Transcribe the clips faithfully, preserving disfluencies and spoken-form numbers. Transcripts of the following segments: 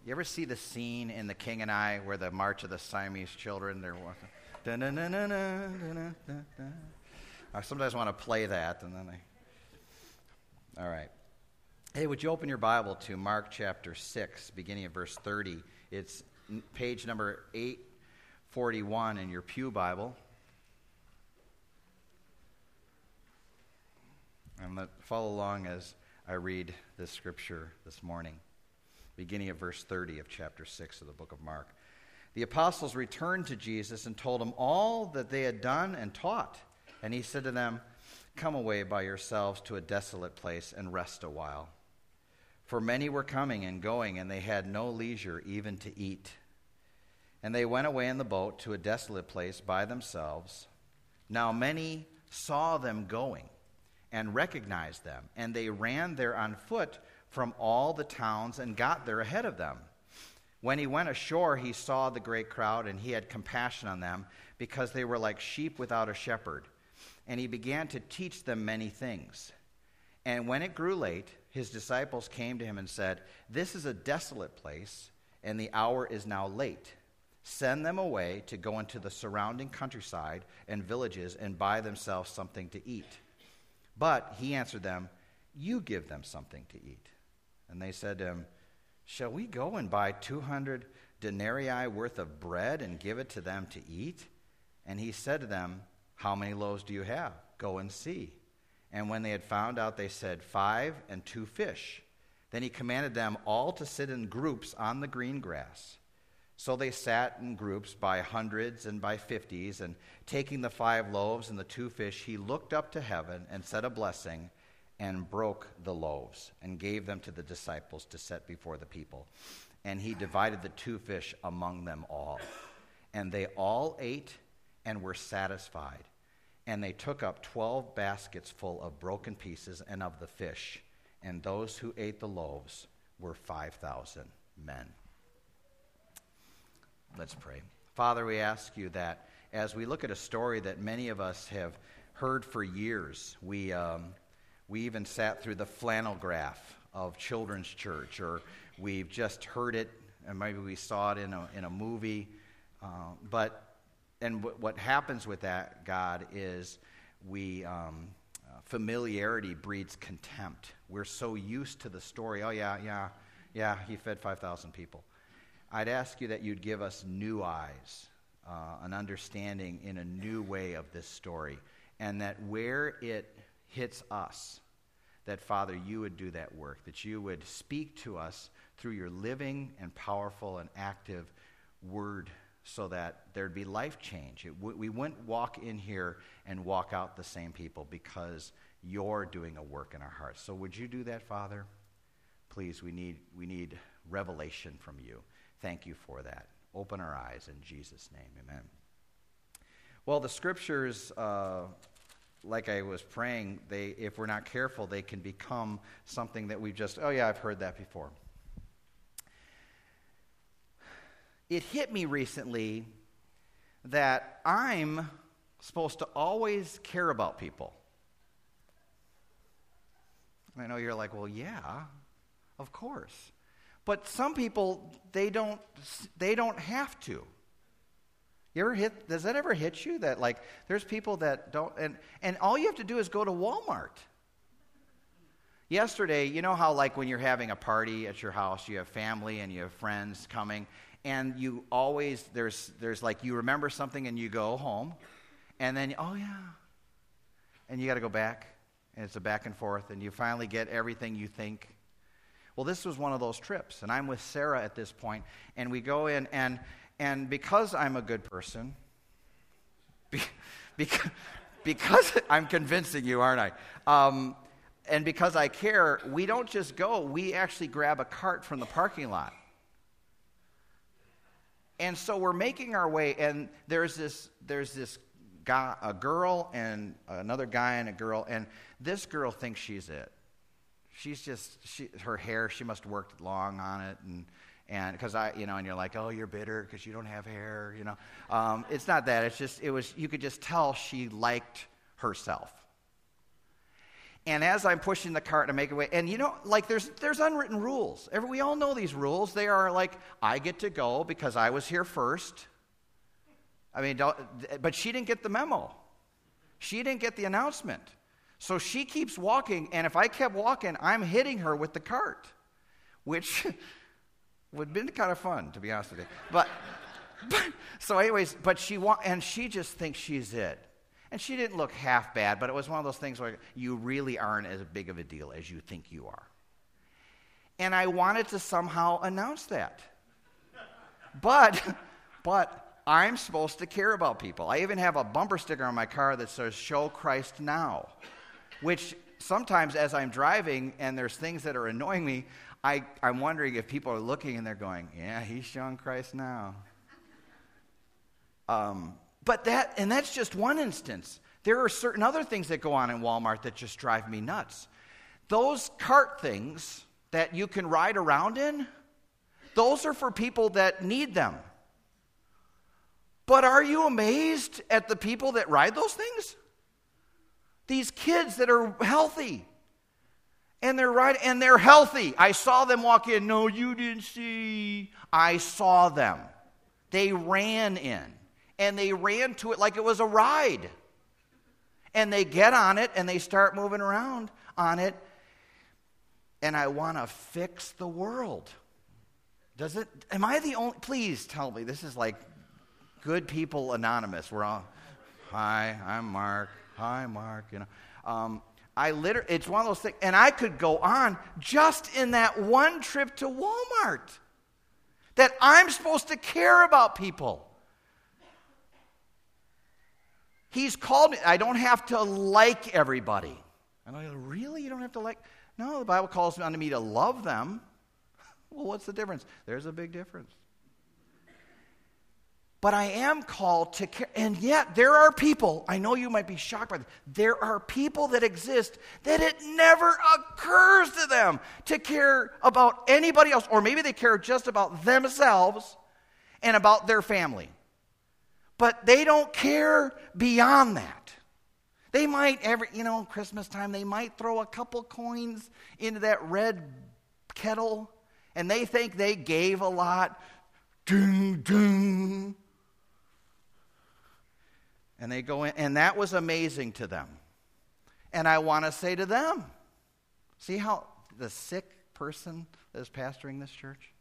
You ever see the scene in The King and I where the March of the Siamese Children, they're walking, da-na-na-na-na-na-na-na. I sometimes want to play that, and then I... All right. Hey, would you open your Bible to Mark chapter six, beginning at verse thirty? It's page number eight forty-one in your pew Bible. And let follow along as I read this scripture this morning, beginning at verse thirty of chapter six of the book of Mark. The apostles returned to Jesus and told him all that they had done and taught. And he said to them, "Come away by yourselves to a desolate place and rest a while." For many were coming and going, and they had no leisure even to eat. And they went away in the boat to a desolate place by themselves. Now many saw them going and recognized them, and they ran there on foot from all the towns and got there ahead of them. When he went ashore, he saw the great crowd, and he had compassion on them, because they were like sheep without a shepherd. And he began to teach them many things. And when it grew late, his disciples came to him and said, "This is a desolate place, and the hour is now late. Send them away to go into the surrounding countryside and villages and buy themselves something to eat." But he answered them, "You give them something to eat." And they said to him, "Shall we go and buy two hundred denarii worth of bread and give it to them to eat?" And he said to them, "How many loaves do you have? Go and see." And when they had found out, they said, "Five and two fish." Then he commanded them all to sit in groups on the green grass. So they sat in groups by hundreds and by fifties, and taking the five loaves and the two fish, he looked up to heaven and said a blessing and broke the loaves and gave them to the disciples to set before the people. And he divided the two fish among them all. And they all ate and were satisfied. And they took up twelve baskets full of broken pieces and of the fish. And those who ate the loaves were five thousand men. Let's pray. Father, we ask you that as we look at a story that many of us have heard for years, we um, we even sat through the flannel graph of children's church, or we've just heard it, and maybe we saw it in a in a movie. Uh, but and w- what happens with that, God, is we um, uh, familiarity breeds contempt. We're so used to the story. Oh yeah, yeah, yeah. He fed five thousand people. I'd ask you that you'd give us new eyes, uh, an understanding in a new way of this story, and that where it hits us, that, Father, you would do that work, that you would speak to us through your living and powerful and active word, so that there'd be life change. It w- we wouldn't walk in here and walk out the same people, because you're doing a work in our hearts. So would you do that, Father? Please, we need we need revelation from you. Thank you for that. Open our eyes in Jesus' name. Amen. Well, the scriptures, uh, like I was praying, they, if we're not careful, they can become something that we just, oh yeah, I've heard that before. It hit me recently that I'm supposed to always care about people. I know you're like, well, yeah, of course. But some people, they don't they don't have to. You ever hit, does that ever hit you? That like there's people that don't, and, and all you have to do is go to Walmart. Yesterday, you know how like when you're having a party at your house, you have family and you have friends coming, and you always, there's there's like you remember something and you go home, and then, oh yeah, and you got to go back, and it's a back and forth, and you finally get everything you think. Well, this was one of those trips, and I'm with Sarah at this point, and we go in, and and because I'm a good person, be, because, because I'm convincing you, aren't I? Um, and because I care, we don't just go, we actually grab a cart from the parking lot. And so we're making our way, and there's this there's this guy, a girl, and another guy and a girl, and this girl thinks she's it. She's just, she, her hair, she must have worked long on it, and and because I, you know, and you're like, oh, you're bitter because you don't have hair, you know. Um, it's not that. It's just, it was, you could just tell she liked herself. And as I'm pushing the cart to make it away, and you know, like there's there's unwritten rules. Every, we all know these rules. They are like, I get to go because I was here first. I mean, don't, but she didn't get the memo. She didn't get the announcement. So she keeps walking, and if I kept walking, I'm hitting her with the cart, which would have been kind of fun, to be honest with you. But, but so anyways, but she wa- and she just thinks she's it. And she didn't look half bad, but it was one of those things where you really aren't as big of a deal as you think you are. And I wanted to somehow announce that. But, but I'm supposed to care about people. I even have a bumper sticker on my car that says, "Show Christ now," which sometimes as I'm driving and there's things that are annoying me, I, I'm wondering if people are looking and they're going, yeah, he's showing Christ now. Um, but that, and that's just one instance. There are certain other things that go on in Walmart that just drive me nuts. Those cart things that you can ride around in, those are for people that need them. But are you amazed at the people that ride those things? These kids that are healthy. And they're riding, and they're healthy. I saw them walk in. No, you didn't see. I saw them. They ran in. And they ran to it like it was a ride. And they get on it, and they start moving around on it. And I want to fix the world. Does it? Am I the only? Please tell me. This is like Good People Anonymous. We're all, hi, I'm Mark. Hi, Mark. You know, um, I literally, it's one of those things, and I could go on just in that one trip to Walmart. That I'm supposed to care about people. He's called me. I don't have to like everybody. And I go, really? You don't have to like? No, the Bible calls on me to love them. Well, what's the difference? There's a big difference. But I am called to care. And yet, there are people, I know you might be shocked by this, there are people that exist that it never occurs to them to care about anybody else. Or maybe they care just about themselves and about their family. But they don't care beyond that. They might, every, you know, Christmas time, they might throw a couple coins into that red kettle, and they think they gave a lot. Ding, ding. And they go in, and that was amazing to them. And I want to say to them, see how the sick person that is pastoring this church?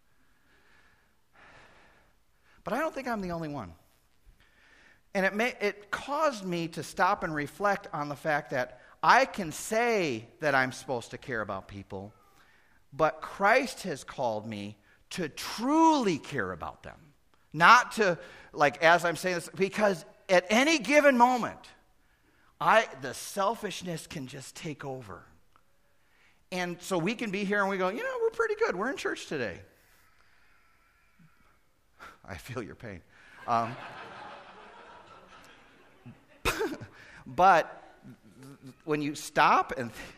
But I don't think I'm the only one. And it may, it caused me to stop and reflect on the fact that I can say that I'm supposed to care about people, but Christ has called me to truly care about them. Not to, like, as I'm saying this, because at any given moment, I the selfishness can just take over. And so we can be here and we go, you know, we're pretty good. We're in church today. I feel your pain. Um, but when you stop and th-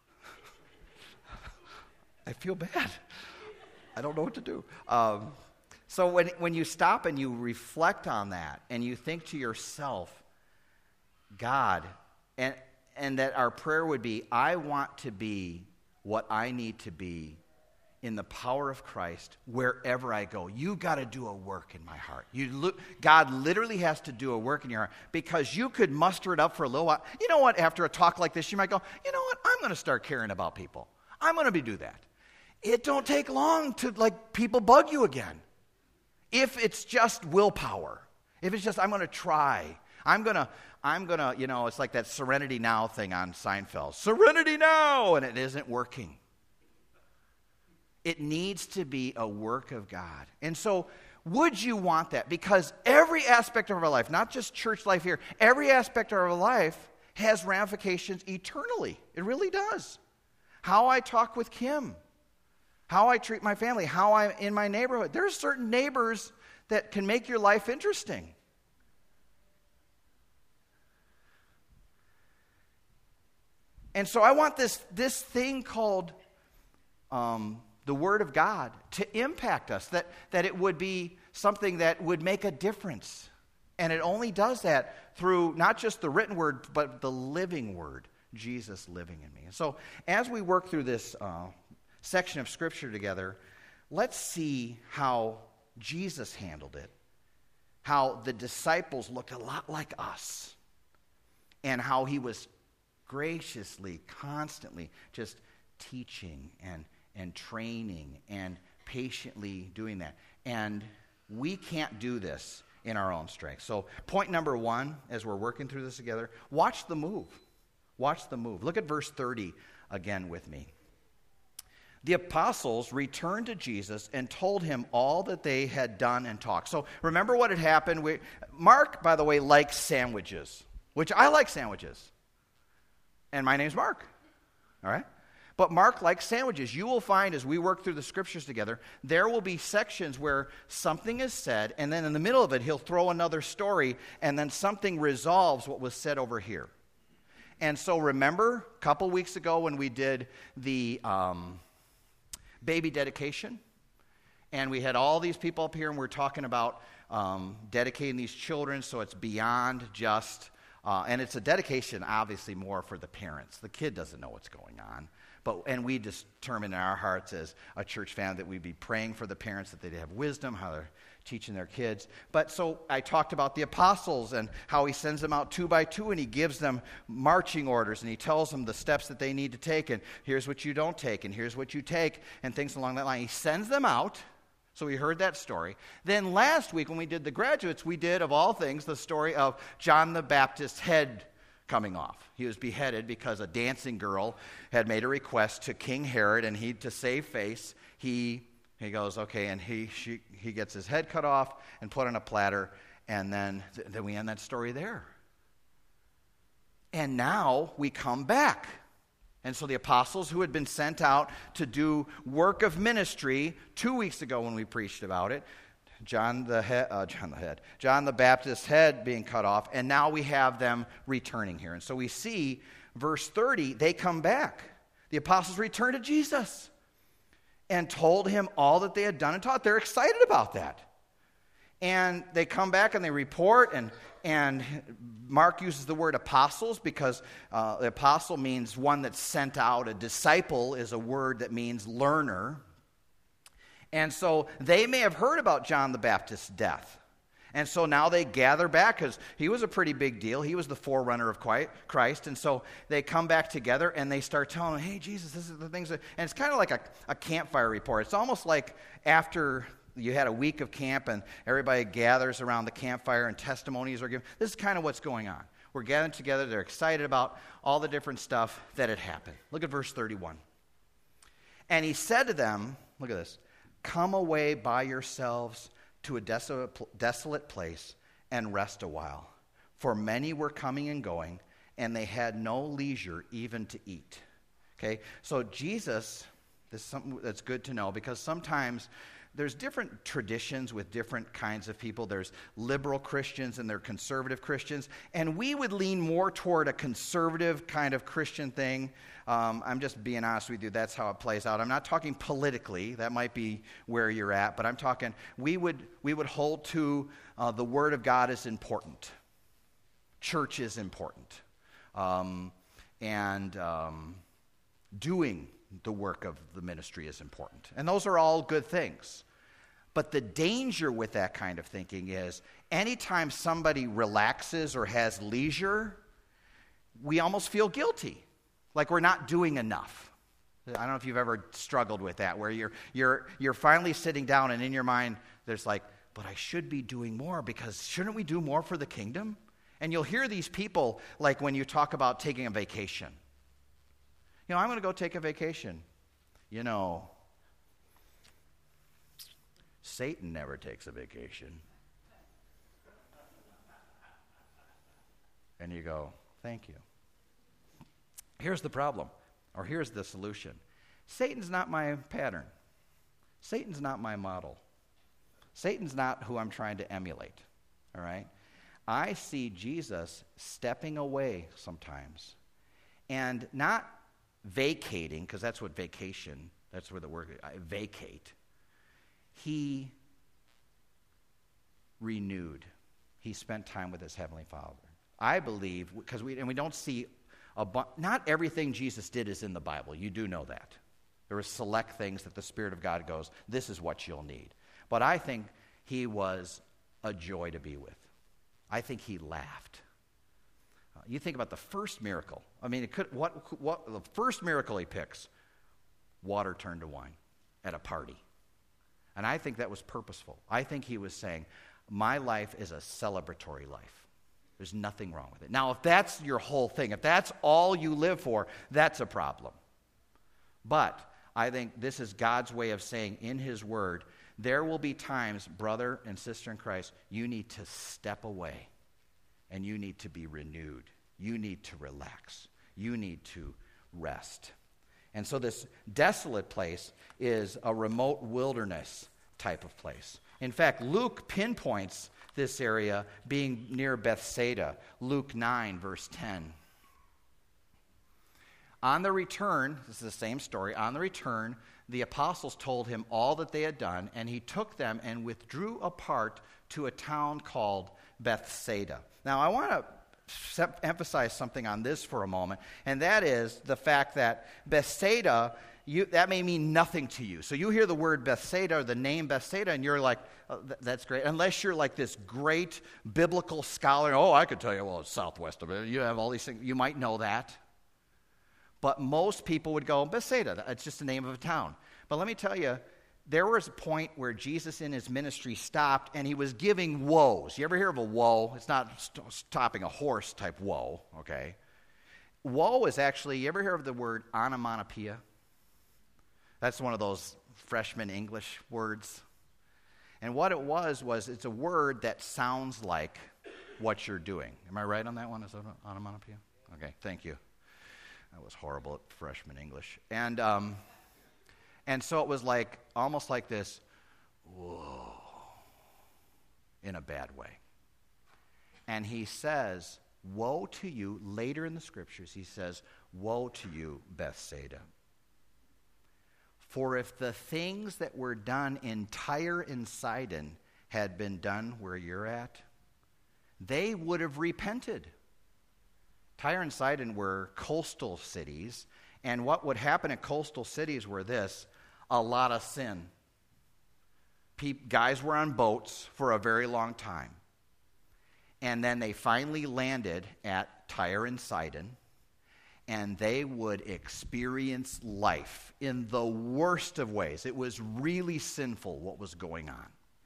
I feel bad. I don't know what to do. Um, so when when you stop and you reflect on that and you think to yourself, God, and and that our prayer would be, I want to be what I need to be in the power of Christ wherever I go. You got to do a work in my heart. You look, God literally has to do a work in your heart, because you could muster it up for a little while. You know what? After a talk like this, you might go, you know what? I'm going to start caring about people. I'm going to be do that. It don't take long to, like, people bug you again. If it's just willpower. If it's just, I'm going to try. I'm going to, I'm going to, you know, it's like that Serenity Now thing on Seinfeld. Serenity Now! And it isn't working. It needs to be a work of God. And so, would you want that? Because every aspect of our life, not just church life here, every aspect of our life has ramifications eternally. It really does. How I talk with Kim, how I treat my family, how I'm in my neighborhood. There's certain neighbors that can make your life interesting. And so I want this, this thing called um, the Word of God to impact us, that, that it would be something that would make a difference. And it only does that through not just the written Word, but the living Word, Jesus living in me. And so as we work through this uh, section of Scripture together, let's see how Jesus handled it, how the disciples looked a lot like us, and how he was graciously, constantly just teaching and, and training and patiently doing that. And we can't do this in our own strength. So point number one, as we're working through this together, watch the move. Watch the move. Look at verse thirty again with me. The apostles returned to Jesus and told him all that they had done and talked. So remember what had happened. We, Mark, by the way, likes sandwiches, which I like sandwiches. And my name's Mark. All right? But Mark likes sandwiches. You will find as we work through the Scriptures together, there will be sections where something is said, and then in the middle of it, he'll throw another story, and then something resolves what was said over here. And so remember a couple weeks ago when we did the um, baby dedication, and we had all these people up here, and we're talking about um, dedicating these children so it's beyond just, uh, and it's a dedication obviously more for the parents. The kid doesn't know what's going on. But and we determined in our hearts as a church family that we'd be praying for the parents, that they'd have wisdom, how they're teaching their kids. But so I talked about the apostles and how he sends them out two by two, and he gives them marching orders, and he tells them the steps that they need to take, and here's what you don't take, and here's what you take, and things along that line. He sends them out. So we heard that story. Then last week when we did the graduates, we did, of all things, the story of John the Baptist's head coming off. He was beheaded because a dancing girl had made a request to King Herod, and he, to save face, he he goes, okay, and he she, he gets his head cut off and put on a platter, and then, then we end that story there. And now we come back. And so the apostles who had been sent out to do work of ministry two weeks ago when we preached about it, John the head, uh, John the head, John the Baptist's head being cut off, and now we have them returning here. And so we see, verse thirty, they come back. The apostles return to Jesus and told him all that they had done and taught. They're excited about that. And they come back and they report, and and Mark uses the word apostles because uh, the apostle means one that's sent out. A disciple is a word that means learner. And so they may have heard about John the Baptist's death. And so now they gather back because he was a pretty big deal. He was the forerunner of Christ. And so they come back together and they start telling him, hey, Jesus, this is the things that... And it's kind of like a, a campfire report. It's almost like after you had a week of camp and everybody gathers around the campfire and testimonies are given. This is kind of what's going on. We're gathering together. They're excited about all the different stuff that had happened. Look at verse thirty-one. And he said to them, look at this, come away by yourselves to a desolate, desolate place and rest a while. For many were coming and going, and they had no leisure even to eat. Okay, so Jesus, this is something that's good to know, because sometimes there's different traditions with different kinds of people. There's liberal Christians and there are conservative Christians. And we would lean more toward a conservative kind of Christian thing. Um, I'm just being honest with you. That's how it plays out. I'm not talking politically. That might be where you're at. But I'm talking, we would, we would hold to uh, the Word of God is important. Church is important. Um, and um, doing the work of the ministry is important. And those are all good things. But the danger with that kind of thinking is anytime somebody relaxes or has leisure, we almost feel guilty, like we're not doing enough. I don't know if you've ever struggled with that, where you're you're you're finally sitting down and in your mind there's like, but I should be doing more, because shouldn't we do more for the kingdom? And you'll hear these people, like when you talk about taking a vacation. You know, I'm going to go take a vacation. You know, Satan never takes a vacation. And you go, thank you. Here's the problem, or here's the solution. Satan's not my pattern. Satan's not my model. Satan's not who I'm trying to emulate, all right? I see Jesus stepping away sometimes and not vacating, because that's what vacation, that's where the word, I vacate. He renewed. He spent time with his Heavenly Father. I believe, because we, and we don't see A bu- not everything Jesus did is in the Bible. You do know that. There are select things that the Spirit of God goes, this is what you'll need. But I think he was a joy to be with. I think he laughed. Uh, you think about the first miracle. I mean, it could what what the first miracle he picks, water turned to wine at a party. And I think that was purposeful. I think he was saying, my life is a celebratory life. There's nothing wrong with it. Now, if that's your whole thing, if that's all you live for, that's a problem. But I think this is God's way of saying in his word, there will be times, brother and sister in Christ, you need to step away and you need to be renewed. You need to relax. You need to rest. And so this desolate place is a remote wilderness type of place. In fact, Luke pinpoints this area being near Bethsaida. Luke nine, verse ten. On the return, this is the same story, on the return, the apostles told him all that they had done, and he took them and withdrew apart to a town called Bethsaida. Now, I want to emphasize something on this for a moment, and that is the fact that Bethsaida, you, that may mean nothing to you. So you hear the word Bethsaida or the name Bethsaida, and you're like, oh, th- that's great. Unless you're like this great biblical scholar, oh, I could tell you, well, it's southwest of it. You have all these things. You might know that. But most people would go, Bethsaida, it's just the name of a town. But let me tell you, there was a point where Jesus in his ministry stopped and he was giving woes. You ever hear of a woe? It's not st- stopping a horse type woe, okay? Woe is actually, you ever hear of the word onomatopoeia? That's one of those freshman English words. And what it was, was it's a word that sounds like what you're doing. Am I right on that one? Is that onomatopoeia? Okay, thank you. I was horrible at freshman English. And um, and so it was like, almost like this, whoa, in a bad way. And he says, woe to you, later in the scriptures, he says, woe to you, Bethsaida. For if the things that were done in Tyre and Sidon had been done where you're at, they would have repented. Tyre and Sidon were coastal cities, and what would happen in coastal cities were this, a lot of sin. Pe- guys were on boats for a very long time, and then they finally landed at Tyre and Sidon, and they would experience life in the worst of ways. It was really sinful what was going on.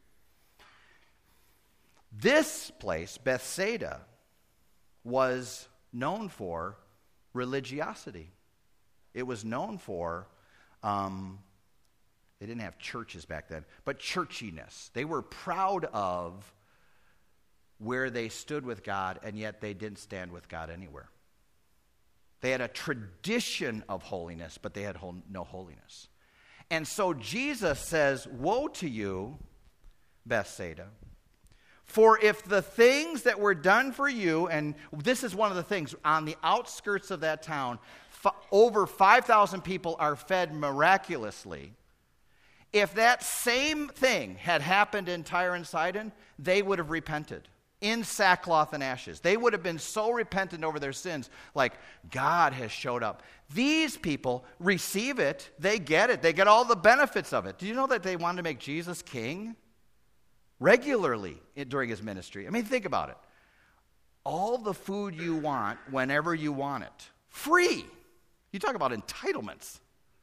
This place, Bethsaida, was known for religiosity. It was known for, um, they didn't have churches back then, but churchiness. They were proud of where they stood with God, and yet they didn't stand with God anywhere. They had a tradition of holiness, but they had no holiness. And so Jesus says, woe to you, Bethsaida. For if the things that were done for you, and this is one of the things, on the outskirts of that town, f- over five thousand people are fed miraculously. If that same thing had happened in Tyre and Sidon, they would have repented in sackcloth and ashes. They would have been so repentant over their sins, like, God has showed up. These people receive it. They get it. They get all the benefits of it. Do you know that they wanted to make Jesus king? Regularly during his ministry. I mean, think about it. All the food you want whenever you want it. Free. You talk about entitlements.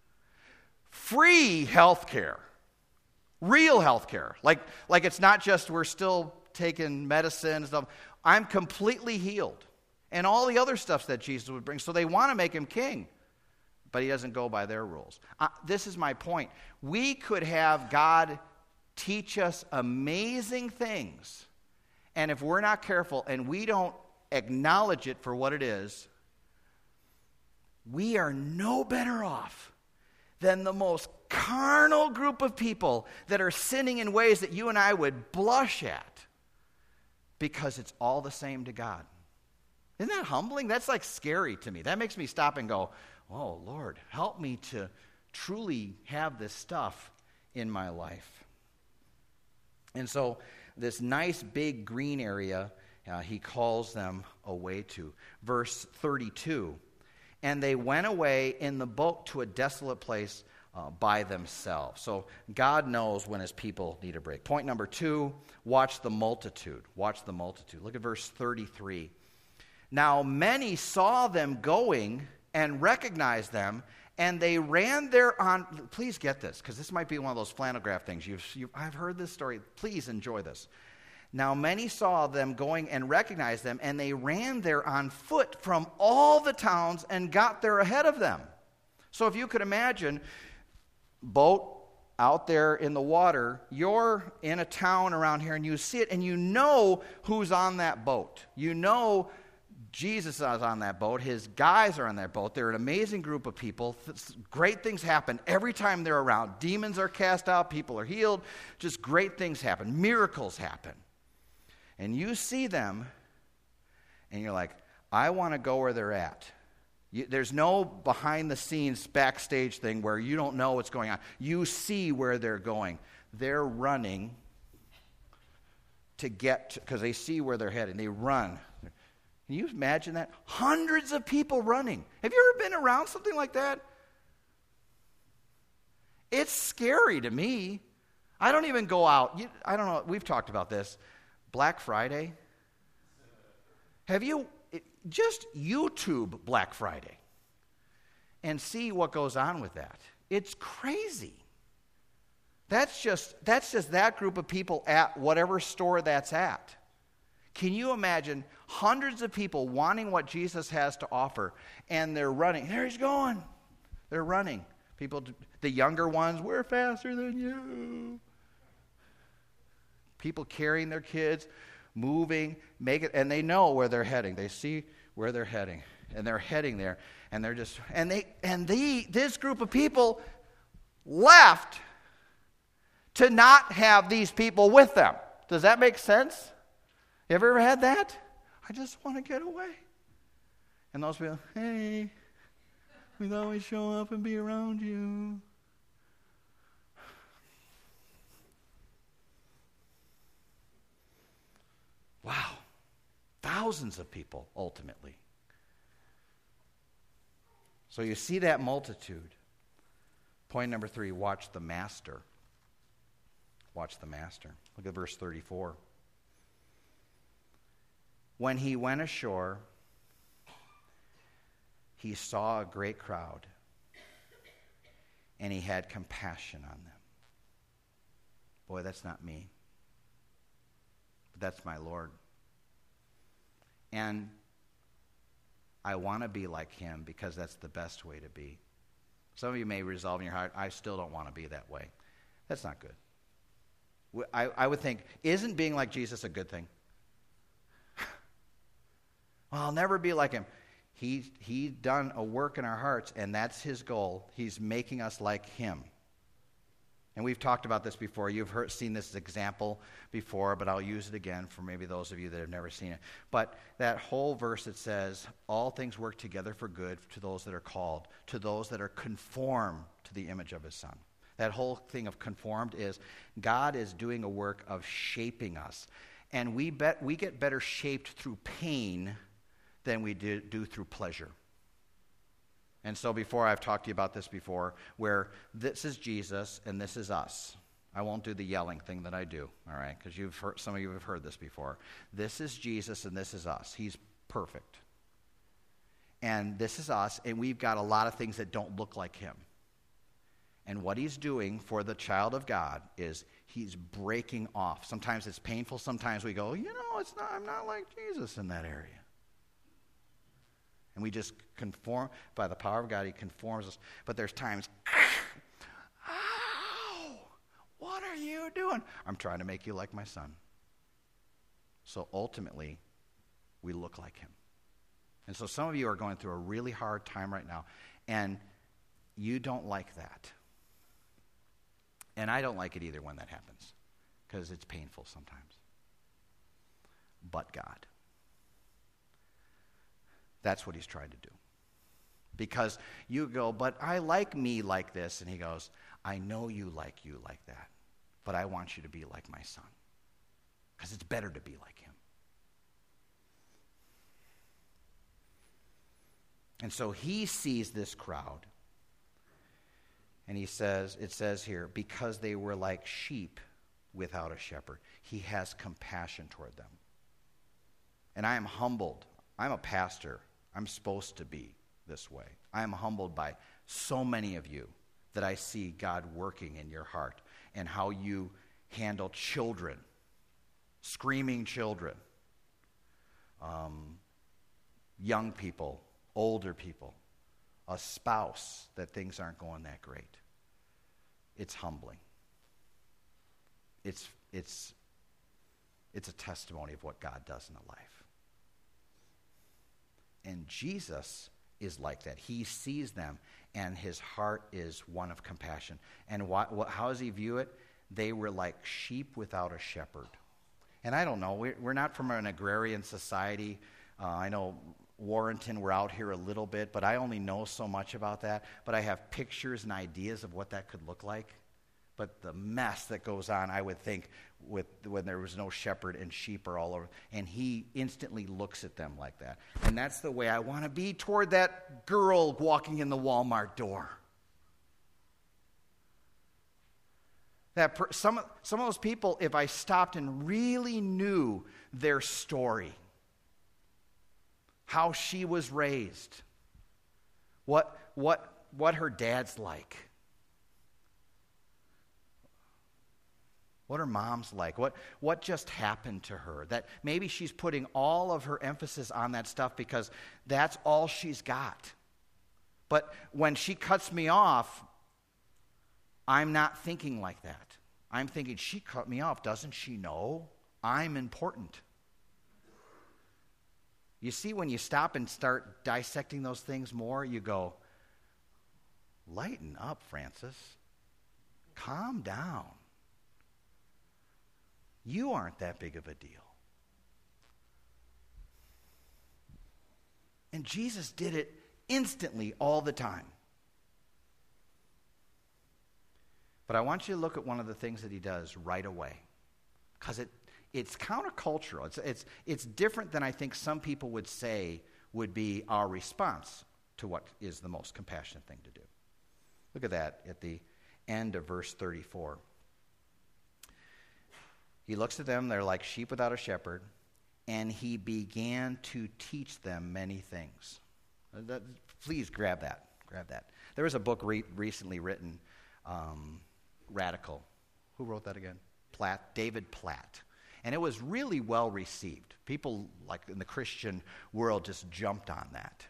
Free health care. Real health care. Like, like it's not just we're still taking medicine and stuff. I'm completely healed. And all the other stuff that Jesus would bring. So they want to make him king. But he doesn't go by their rules. Uh, this is my point. We could have God teach us amazing things, and if we're not careful and we don't acknowledge it for what it is, we are no better off than the most carnal group of people that are sinning in ways that you and I would blush at, because it's all the same to God. Isn't that humbling? That's like scary to me. That makes me stop and go, oh, Lord, help me to truly have this stuff in my life. And so this nice big green area, uh, he calls them away to. Verse thirty-two, and they went away in the boat to a desolate place uh, by themselves. So God knows when his people need a break. Point number two, watch the multitude. Watch the multitude. Look at verse thirty-three. Now many saw them going and recognized them, and they ran there on, please get this, because this might be one of those flannel graph things. You've, you've, I've heard this story. Please enjoy this. Now many saw them going and recognized them, and they ran there on foot from all the towns and got there ahead of them. So if you could imagine, boat out there in the water, you're in a town around here, and you see it, and you know who's on that boat. You know Jesus is on that boat. His guys are on that boat. They're an amazing group of people. Great things happen every time they're around. Demons are cast out. People are healed. Just great things happen. Miracles happen. And you see them, and you're like, I want to go where they're at. You, there's no behind-the-scenes backstage thing where you don't know what's going on. You see where they're going. They're running to get, because they see where they're heading. They run. Can you imagine that? Hundreds of people running. Have you ever been around something like that? It's scary to me. I don't even go out. You, I don't know. We've talked about this. Black Friday. Have you just YouTube Black Friday and see what goes on with that? It's crazy. That's just that's just that group of people at whatever store that's at. Can you imagine hundreds of people wanting what Jesus has to offer, and they're running? There he's going. They're running. People, the younger ones, we're faster than you. People carrying their kids, moving, make it, and they know where they're heading. They see where they're heading, and they're heading there, and they're just, and they, and the this group of people left to not have these people with them. Does that make sense? You ever had that? I just want to get away. And those people, hey, we thought we'd show up and be around you. Wow. Thousands of people, ultimately. So you see that multitude. Point number three, watch the master. Watch the master. Look at verse thirty-four. When he went ashore, he saw a great crowd, and he had compassion on them. Boy, that's not me. But that's my Lord. And I want to be like him because that's the best way to be. Some of you may resolve in your heart, I still don't want to be that way. That's not good. I, I would think, isn't being like Jesus a good thing? Well, I'll never be like him. He, he done a work in our hearts, and that's his goal. He's making us like him. And we've talked about this before. You've heard, seen this example before, but I'll use it again for maybe those of you that have never seen it. But that whole verse that says, all things work together for good to those that are called, to those that are conformed to the image of his Son. That whole thing of conformed is God is doing a work of shaping us. And we bet we get better shaped through pain than we do, do through pleasure. And so before, I've talked to you about this before, where this is Jesus and this is us. I won't do the yelling thing that I do, all right, because you've heard, some of you have heard this before. This is Jesus and this is us. He's perfect. And this is us, and we've got a lot of things that don't look like him. And what he's doing for the child of God is he's breaking off. Sometimes it's painful. Sometimes we go, you know, it's not. I'm not like Jesus in that area. And we just conform, by the power of God, he conforms us. But there's times, ow, what are you doing? I'm trying to make you like my Son. So ultimately, we look like him. And so some of you are going through a really hard time right now, and you don't like that. And I don't like it either when that happens, because it's painful sometimes. But God. That's what he's trying to do. Because you go, but I like me like this. And he goes, I know you like you like that. But I want you to be like my Son. Because it's better to be like him. And so he sees this crowd. And he says, it says here, because they were like sheep without a shepherd. He has compassion toward them. And I am humbled. I'm a pastor. I'm supposed to be this way. I am humbled by so many of you that I see God working in your heart and how you handle children, screaming children, um, young people, older people, a spouse that things aren't going that great. It's humbling. It's, it's, it's a testimony of what God does in a life. And Jesus is like that. He sees them, and his heart is one of compassion. And what, what, how does he view it? They were like sheep without a shepherd. And I don't know, we're, we're not from an agrarian society. Uh, I know Warrenton, we're out here a little bit, but I only know so much about that. But I have pictures and ideas of what that could look like. But the mess that goes on, I would think, with when there was no shepherd and sheep are all over. And he instantly looks at them like that. And that's the way I want to be toward that girl walking in the Walmart door. That per, some, some of those people, if I stopped and really knew their story, how she was raised, what, what, what her dad's like, what her mom's like, what, what just happened to her, that maybe she's putting all of her emphasis on that stuff because that's all she's got. But when she cuts me off, I'm not thinking like that. I'm thinking, she cut me off. Doesn't she know I'm important? You see, when you stop and start dissecting those things more, you go, lighten up, Francis. Calm down. You aren't that big of a deal. And Jesus did it instantly all the time. But I want you to look at one of the things that he does right away, because it, it's countercultural. It's, it's, it's different than I think some people would say would be our response to what is the most compassionate thing to do. Look at that at the end of verse thirty-four. He looks at them, they're like sheep without a shepherd, and he began to teach them many things. That, please grab that. Grab that. There was a book re- recently written, um, Radical. Who wrote that again? Platt, David Platt. And it was really well received. People like in the Christian world just jumped on that.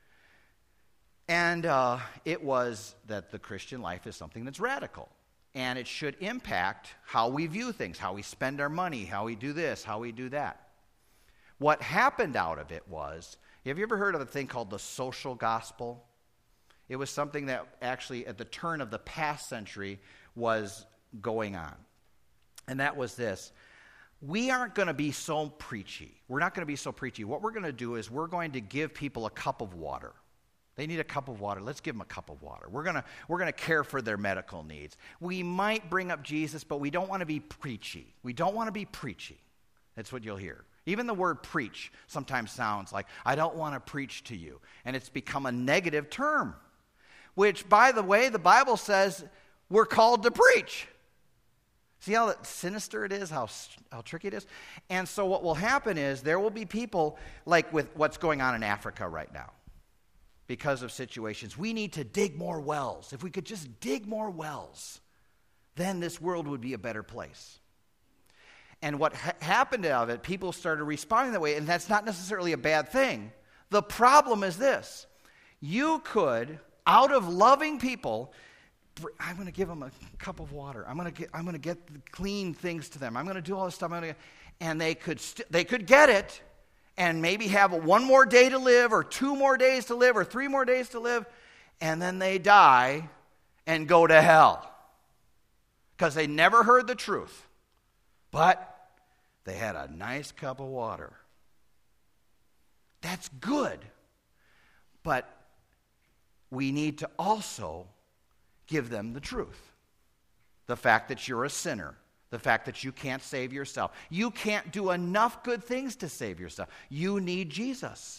And uh, it was that the Christian life is something that's radical. And it should impact how we view things, how we spend our money, how we do this, how we do that. What happened out of it was, have you ever heard of a thing called the social gospel? It was something that actually at the turn of the past century was going on. And that was this. We aren't going to be so preachy. We're not going to be so preachy. What we're going to do is we're going to give people a cup of water. They need a cup of water. Let's give them a cup of water. We're going to we're going to care for their medical needs. We might bring up Jesus, but we don't want to be preachy. We don't want to be preachy. That's what you'll hear. Even the word preach sometimes sounds like, I don't want to preach to you. And it's become a negative term, which, by the way, the Bible says we're called to preach. See how sinister it is, how, how tricky it is? And so what will happen is there will be people like with what's going on in Africa right now. Because of situations, we need to dig more wells. If we could just dig more wells, then this world would be a better place. And what ha- happened out of it, people started responding that way, and that's not necessarily a bad thing. The problem is this. You could, out of loving people, I'm going to give them a cup of water. I'm going to get I'm going to get clean things to them. I'm going to do all this stuff. I'm going to, and they could st- they could get it and maybe have a one more day to live or two more days to live or three more days to live, and then they die and go to hell because they never heard the truth. But they had a nice cup of water. That's good. But we need to also give them the truth. The fact that you're a sinner. The fact that you can't save yourself. You can't do enough good things to save yourself. You need Jesus.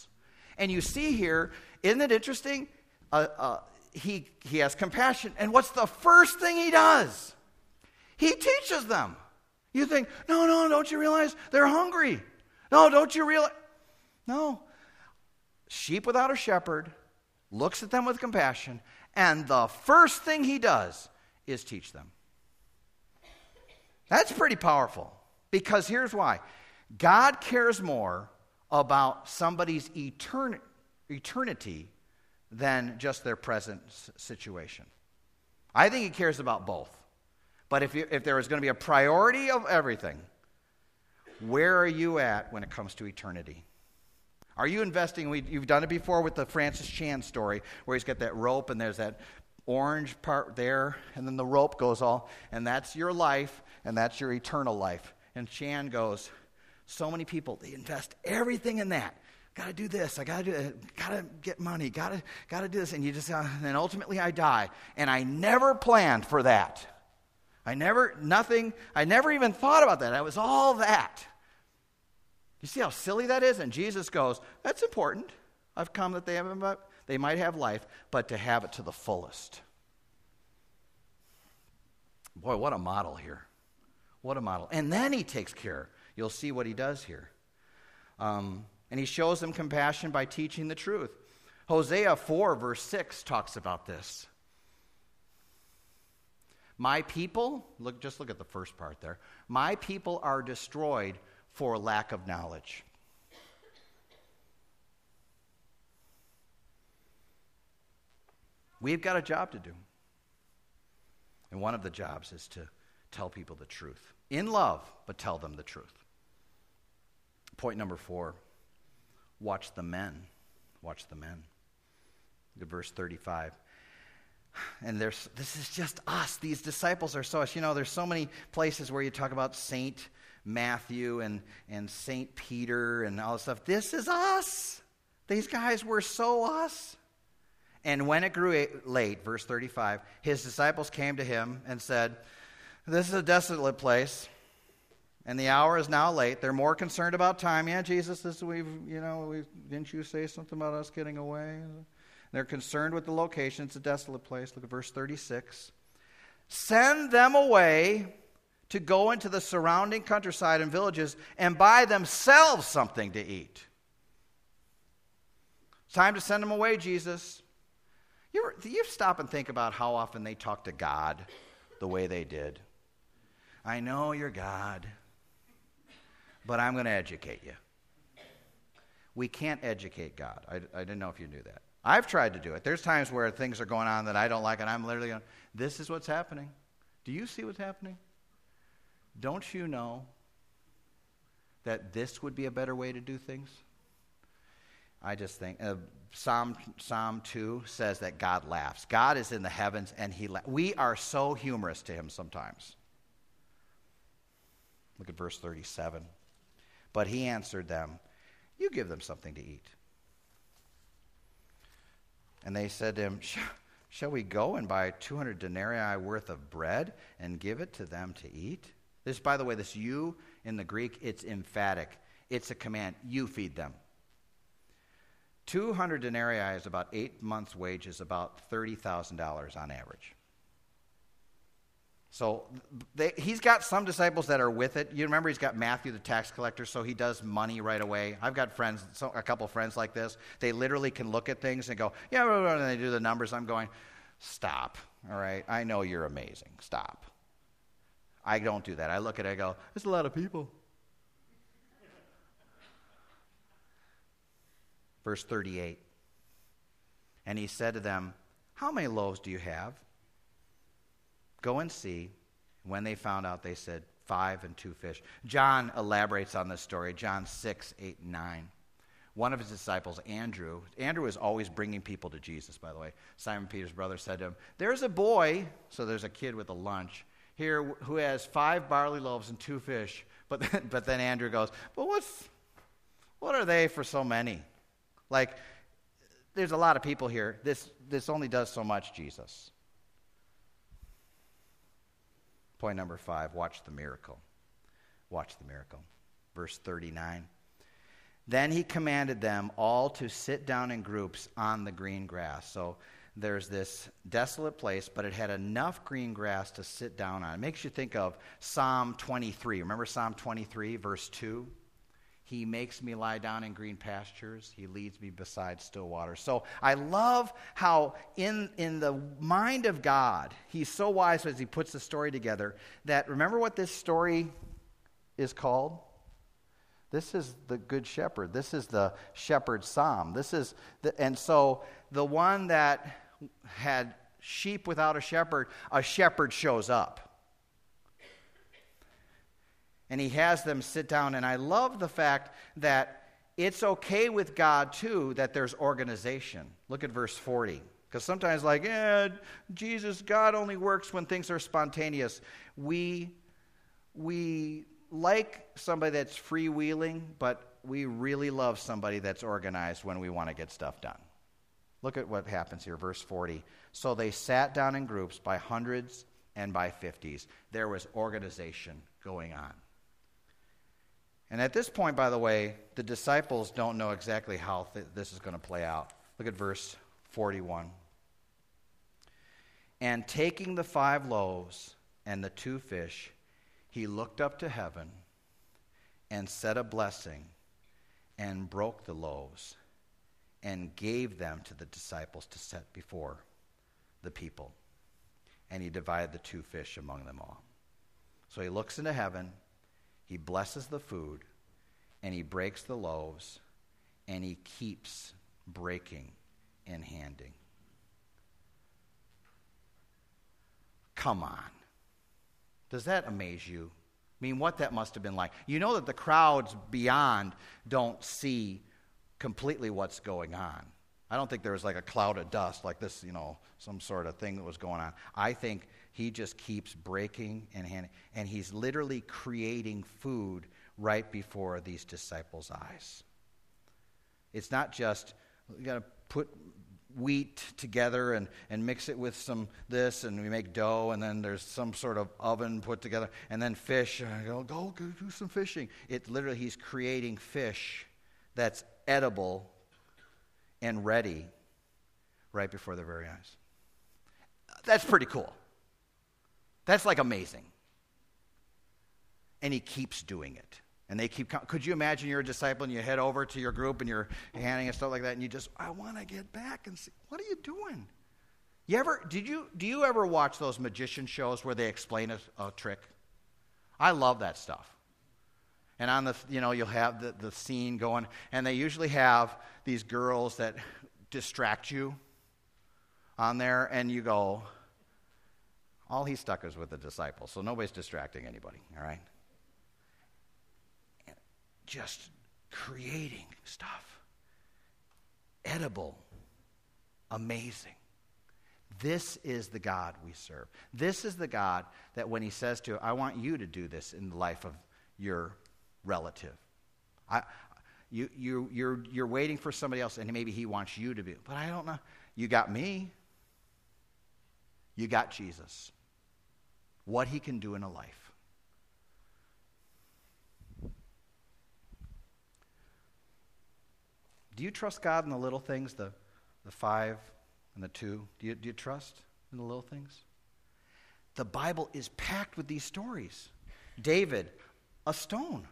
And you see here, isn't it interesting? Uh, uh, he, he has compassion. And what's the first thing he does? He teaches them. You think, no, no, don't you realize they're hungry? No, don't you realize? No. Sheep without a shepherd, looks at them with compassion, and the first thing he does is teach them. That's pretty powerful, because here's why. God cares more about somebody's etern- eternity than just their present situation. I think he cares about both. But if, you, if there is going to be a priority of everything, where are you at when it comes to eternity? Are you investing? We, you've done it before with the Francis Chan story, where he's got that rope and there's that orange part there, and then the rope goes all, and that's your life, and that's your eternal life. And Chan goes, so many people, they invest everything in that. Got to do this. I got to do it. Got to get money. Got to got to do this. And you just, uh, and then ultimately I die. And I never planned for that. I never, nothing, I never even thought about that. It was all that. You see how silly that is? And Jesus goes, that's important. I've come that they have, they might have life, but to have it to the fullest. Boy, what a model here. What a model. And then he takes care. You'll see what he does here. Um, and he shows them compassion by teaching the truth. Hosea four, verse six talks about this. My people, look, just look at the first part there. My people are destroyed for lack of knowledge. We've got a job to do. And one of the jobs is to tell people the truth. In love, but tell them the truth. Point number four, watch the men. Watch the men. Look at verse thirty-five. And there's this is just us. These disciples are so us. You know, there's so many places where you talk about Saint Matthew and, and Saint Peter and all this stuff. This is us. These guys were so us. And when it grew late, verse thirty-five, his disciples came to him and said, this is a desolate place, and the hour is now late. They're more concerned about time. Yeah, Jesus, this we've, you know, we didn't you say something about us getting away? They're concerned with the location. It's a desolate place. Look at verse thirty-six. Send them away to go into the surrounding countryside and villages and buy themselves something to eat. It's time to send them away, Jesus. You ever, you stop and think about how often they talk to God the way they did. I know you're God, but I'm going to educate you. We can't educate God. I, I didn't know if you knew that. I've tried to do it. There's times where things are going on that I don't like, and I'm literally going, this is what's happening. Do you see what's happening? Don't you know that this would be a better way to do things? I just think uh, Psalm Psalm two says that God laughs. God is in the heavens, and he la- we are so humorous to him sometimes. Look at verse thirty-seven. But he answered them, you give them something to eat. And they said to him, shall we go and buy two hundred denarii worth of bread and give it to them to eat? This, by the way, this you in the Greek, it's emphatic. It's a command. You feed them. two hundred denarii is about eight months' wages, about thirty thousand dollars on average. So they, he's got some disciples that are with it. You remember he's got Matthew, the tax collector, so he does money right away. I've got friends, so a couple friends like this. They literally can look at things and go, yeah, and they do the numbers. I'm going, stop, all right? I know you're amazing. Stop. I don't do that. I look at it, I go, there's a lot of people. Verse thirty-eight. And he said to them, how many loaves do you have? Go and see. When they found out, they said, five and two fish. John elaborates on this story, John six, eight, and nine. One of his disciples, Andrew, Andrew is always bringing people to Jesus, by the way. Simon Peter's brother said to him, there's a boy, so there's a kid with a lunch, here who has five barley loaves and two fish. But then, but then Andrew goes, well, what's, what are they for so many? Like, there's a lot of people here. This, this only does so much, Jesus. Point number five, watch the miracle. Watch the miracle. Verse thirty-nine. Then he commanded them all to sit down in groups on the green grass. So there's this desolate place, but it had enough green grass to sit down on. It makes you think of Psalm twenty-three. Remember Psalm twenty-three, verse two? He makes me lie down in green pastures. He leads me beside still waters. So I love how in, in the mind of God, he's so wise as he puts the story together that, remember what this story is called? This is the Good Shepherd. This is the shepherd's psalm. This is the, and so the one that had sheep without a shepherd, a shepherd shows up. And he has them sit down. And I love the fact that it's okay with God, too, that there's organization. Look at verse forty. Because sometimes, like, eh, Jesus, God only works when things are spontaneous. We, we like somebody that's freewheeling, but we really love somebody that's organized when we want to get stuff done. Look at what happens here, verse forty. So they sat down in groups by hundreds and by fifties. There was organization going on. And at this point, by the way, the disciples don't know exactly how th- this is going to play out. Look at verse forty-one. And taking the five loaves and the two fish, he looked up to heaven and said a blessing and broke the loaves and gave them to the disciples to set before the people. And he divided the two fish among them all. So he looks into heaven. He blesses the food, and he breaks the loaves, and he keeps breaking and handing. Come on. Does that amaze you? I mean, what that must have been like. You know that the crowds beyond don't see completely what's going on. I don't think there was like a cloud of dust like this, you know, some sort of thing that was going on. I think he just keeps breaking and handing, and he's literally creating food right before these disciples' eyes. It's not just, you got to put wheat together and, and mix it with some this, and we make dough, and then there's some sort of oven put together, and then fish. I go, go, go do some fishing. It literally, he's creating fish that's edible and ready right before their very eyes. That's pretty cool. That's like amazing. And he keeps doing it. And they keep, could you imagine you're a disciple and you head over to your group and you're handing and stuff like that, and you just, I want to get back and see, what are you doing? You ever, did you, do you ever watch those magician shows where they explain a, a trick? I love that stuff. And on the, you know, you'll have the, the scene going, and they usually have these girls that distract you on there, and you go, all he's stuck is with the disciples, so nobody's distracting anybody, all right? And just creating stuff. Edible. Amazing. This is the God we serve. This is the God that when he says to, I want you to do this in the life of your relative. I, you, you, you're, you're waiting for somebody else, and maybe he wants you to be. But I don't know. You got me. You got Jesus. What he can do in a life. Do you trust God in the little things, the, the five and the two? Do you, do you trust in the little things? The Bible is packed with these stories. David, a stone.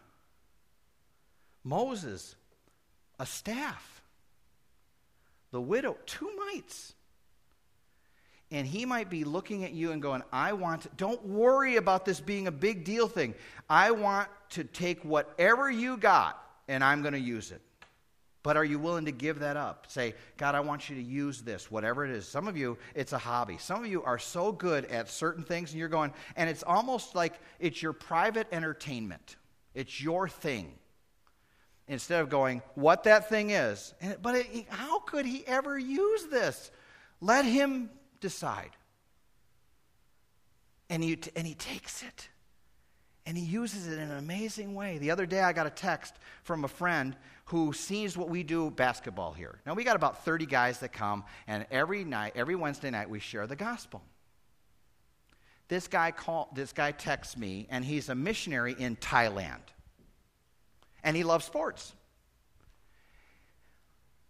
Moses, a staff. The widow, two mites. And he might be looking at you and going, I want to, don't worry about this being a big deal thing. I want to take whatever you got and I'm going to use it. But are you willing to give that up? Say, God, I want you to use this, whatever it is. Some of you, it's a hobby. Some of you are so good at certain things and you're going, and it's almost like it's your private entertainment. It's your thing. Instead of going, what that thing is. And, but it, how could he ever use this? Let him decide. And he, and he takes it. And he uses it in an amazing way. The other day I got a text from a friend who sees what we do basketball here. Now we got about thirty guys that come, and every night, every Wednesday night, we share the gospel. This guy call, this guy texts me, and he's a missionary in Thailand. And he loves sports.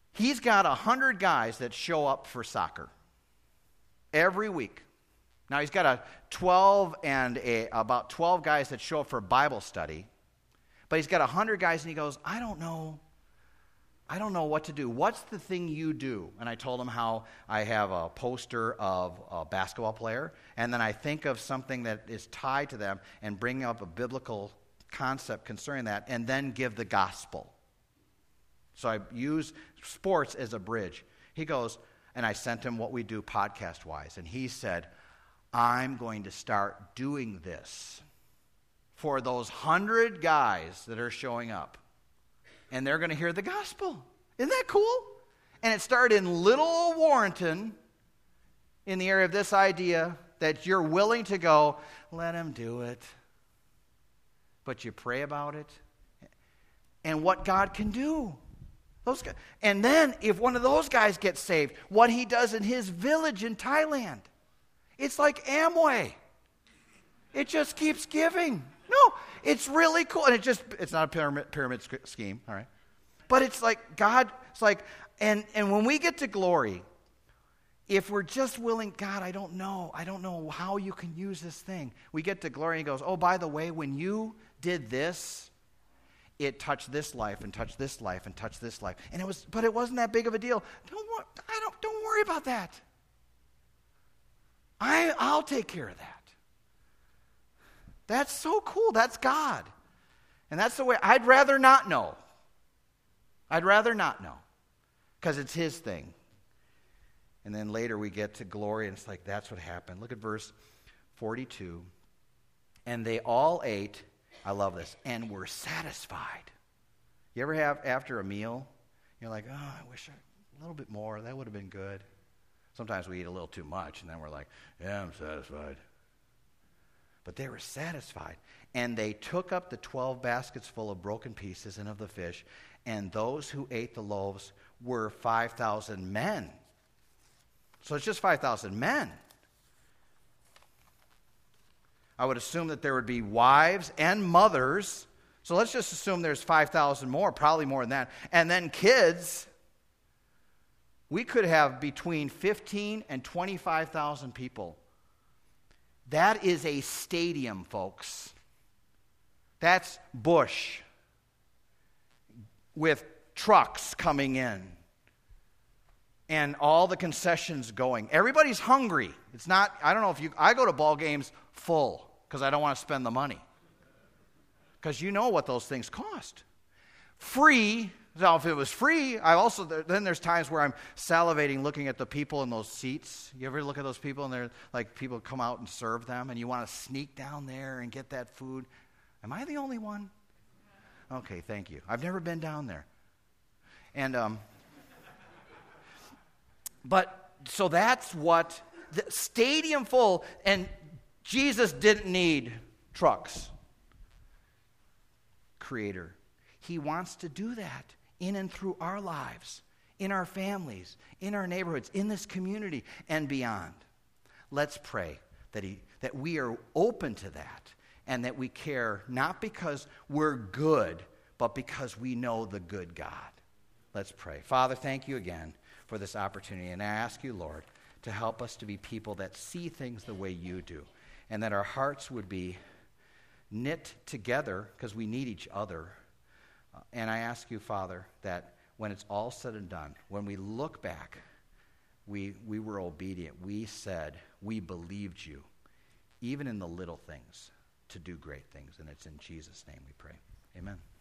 He's got one hundred guys that show up for soccer every week. Now, he's got a twelve and a, about twelve guys that show up for Bible study. But he's got one hundred guys, and he goes, I don't know. I don't know what to do. What's the thing you do? And I told him how I have a poster of a basketball player, and then I think of something that is tied to them and bring up a biblical concept concerning that, and then give the gospel. So I use sports as a bridge. He goes, and I sent him what we do podcast-wise, and he said, I'm going to start doing this for those hundred guys that are showing up. And they're going to hear the gospel. Isn't that cool? And it started in little Warrenton in the area of this idea that you're willing to go, let him do it. But you pray about it and what God can do. Those guys. And then if one of those guys gets saved, what he does in his village in Thailand. It's like Amway. It just keeps giving. No, it's really cool. And it just, it's not a pyramid, pyramid scheme, all right? But it's like God, it's like, and, and when we get to glory, if we're just willing, God, I don't know. I don't know how you can use this thing. We get to glory and he goes, oh, by the way, when you did this, it touched this life and touched this life and touched this life. And it was, but it wasn't that big of a deal. Don't, I don't, don't worry about that. I, I'll take care of that. That's so cool. That's God. And that's the way, I'd rather not know. I'd rather not know. Because it's his thing. And then later we get to glory, and it's like, that's what happened. Look at verse forty-two. And they all ate, I love this, and were satisfied. You ever have, after a meal, you're like, oh, I wish I, a little bit more. That would have been good. Sometimes we eat a little too much, and then we're like, yeah, I'm satisfied. But they were satisfied. And they took up the twelve baskets full of broken pieces and of the fish, and those who ate the loaves were five thousand men. So it's just five thousand men. I would assume that there would be wives and mothers. So let's just assume there's five thousand more, probably more than that. And then kids. We could have between fifteen and twenty-five thousand people. That is a stadium, folks. That's Busch with trucks coming in and all the concessions going. Everybody's hungry. It's not, I don't know if you, I go to ball games full because I don't want to spend the money. Because you know what those things cost. Free. Now, if it was free, I also, then there's times where I'm salivating looking at the people in those seats. You ever look at those people and they're like, people come out and serve them and you want to sneak down there and get that food? Am I the only one? Okay, thank you. I've never been down there. And, um, but, so that's what, the stadium full, and Jesus didn't need trucks. Creator. He wants to do that in and through our lives, in our families, in our neighborhoods, in this community, and beyond. Let's pray that he, that we are open to that and that we care not because we're good, but because we know the good God. Let's pray. Father, thank you again for this opportunity, and I ask you, Lord, to help us to be people that see things the way you do, and that our hearts would be knit together because we need each other. Uh, and I ask you, Father, that when it's all said and done, when we look back, we we were obedient. We said, we believed you, even in the little things, to do great things. And it's in Jesus' name we pray. Amen.